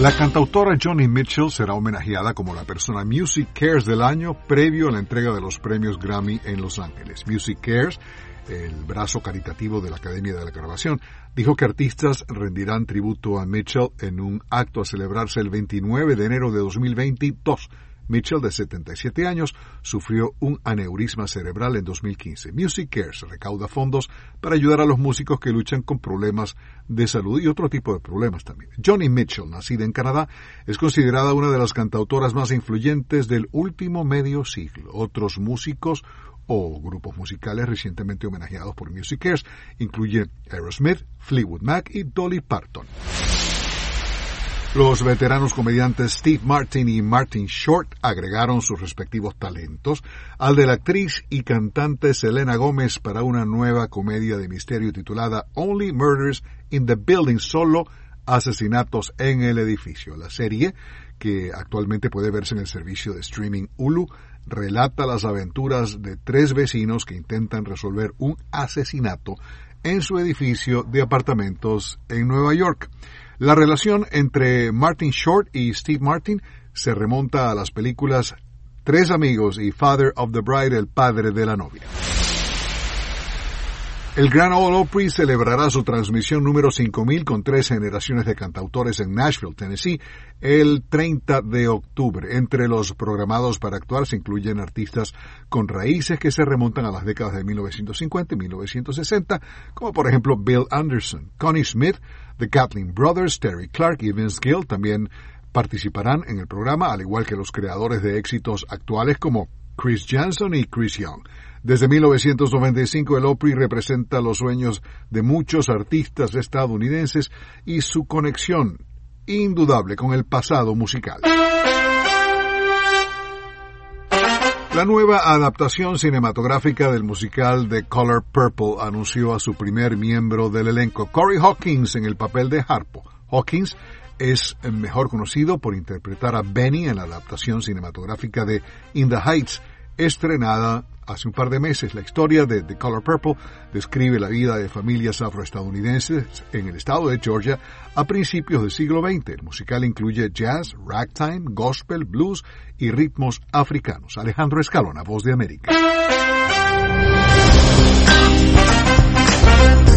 La cantautora Joni Mitchell será homenajeada como la persona Music Cares del año previo a la entrega de los premios Grammy en Los Ángeles. Music Cares, el brazo caritativo de la Academia de la Grabación, dijo que artistas rendirán tributo a Mitchell en un acto a celebrarse el 29 de enero de 2022. Mitchell, de 77 años, sufrió un aneurisma cerebral en 2015. Music Cares recauda fondos para ayudar a los músicos que luchan con problemas de salud y otro tipo de problemas también. Joni Mitchell, nacida en Canadá, es considerada una de las cantautoras más influyentes del último medio siglo. Otros músicos o grupos musicales recientemente homenajeados por Music Cares incluyen Aerosmith, Fleetwood Mac y Dolly Parton. Los veteranos comediantes Steve Martin y Martin Short agregaron sus respectivos talentos al de la actriz y cantante Selena Gómez para una nueva comedia de misterio titulada Only Murders in the Building, solo asesinatos en el edificio. La serie, que actualmente puede verse en el servicio de streaming Hulu, relata las aventuras de 3 vecinos que intentan resolver un asesinato en su edificio de apartamentos en Nueva York. La relación entre Martin Short y Steve Martin se remonta a las películas Tres amigos y Father of the Bride, el padre de la novia. El Grand Ole Opry celebrará su transmisión número 5000 con 3 generaciones de cantautores en Nashville, Tennessee, el 30 de octubre. Entre los programados para actuar se incluyen artistas con raíces que se remontan a las décadas de 1950 y 1960, como por ejemplo Bill Anderson, Connie Smith, The Kathleen Brothers, Terry Clark y Vince Gill. También participarán en el programa, al igual que los creadores de éxitos actuales como Chris Janson y Chris Young. Desde 1995 el Opry representa los sueños de muchos artistas estadounidenses y su conexión indudable con el pasado musical. La nueva adaptación cinematográfica del musical The Color Purple anunció a su primer miembro del elenco, Corey Hawkins, en el papel de Harpo. Hawkins es mejor conocido por interpretar a Benny en la adaptación cinematográfica de In the Heights, estrenada hace un par de meses. La historia de The Color Purple describe la vida de familias afroestadounidenses en el estado de Georgia a principios del siglo XX. El musical incluye jazz, ragtime, gospel, blues y ritmos africanos. Alejandro Escalona, Voz de América.